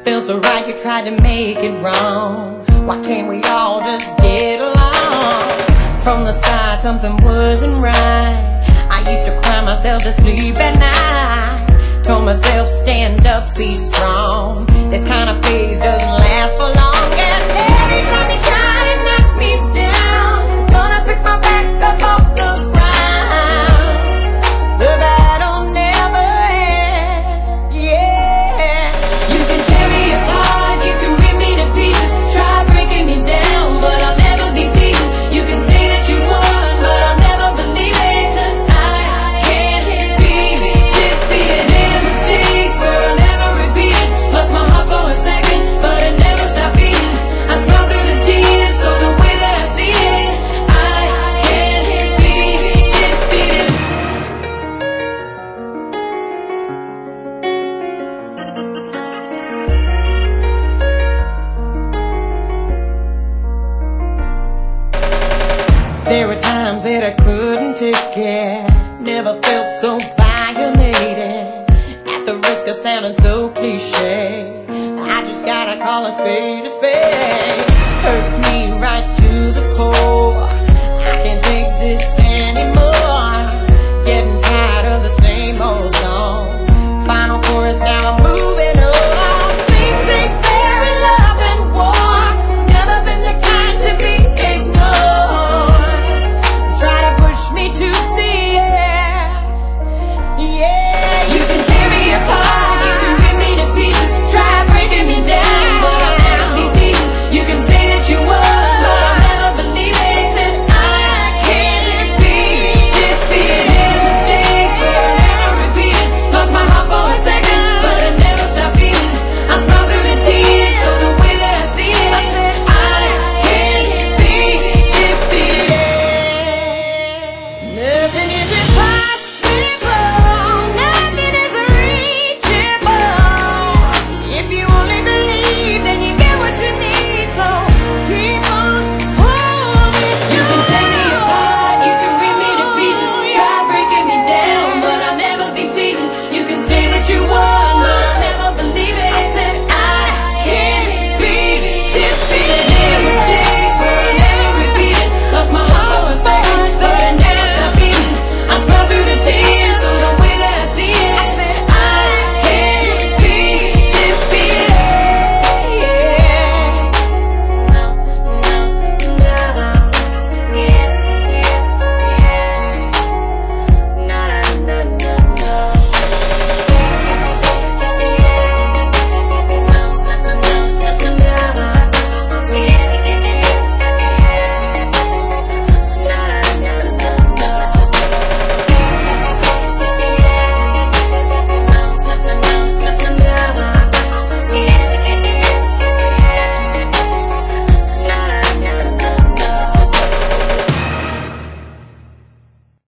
felt so right, you tried to make it wrong. Why can't we all just get along? From the side, something wasn't right. I used to cry myself to sleep at night. Told myself, stand up, be strong. This kind of phase doesn't last for long. And every time you try to knock me down, gonna pick my back up off the ground. The battle never ends, yeah. You can tear me apart, you can rip me to pieces, try breaking me down, but I'll never be beaten. You can say that you won, but I'll never believe it, 'cause I can't be defeated. And mistakes where I'll never repeat it. Lost my heart for a second, but it never stopped beating. I smile through the tears, so the way that I see it, I can't be defeated. There were times that I couldn't take it. Never felt so violated. At the risk of sounding so cliche, I just gotta call a spade a spade.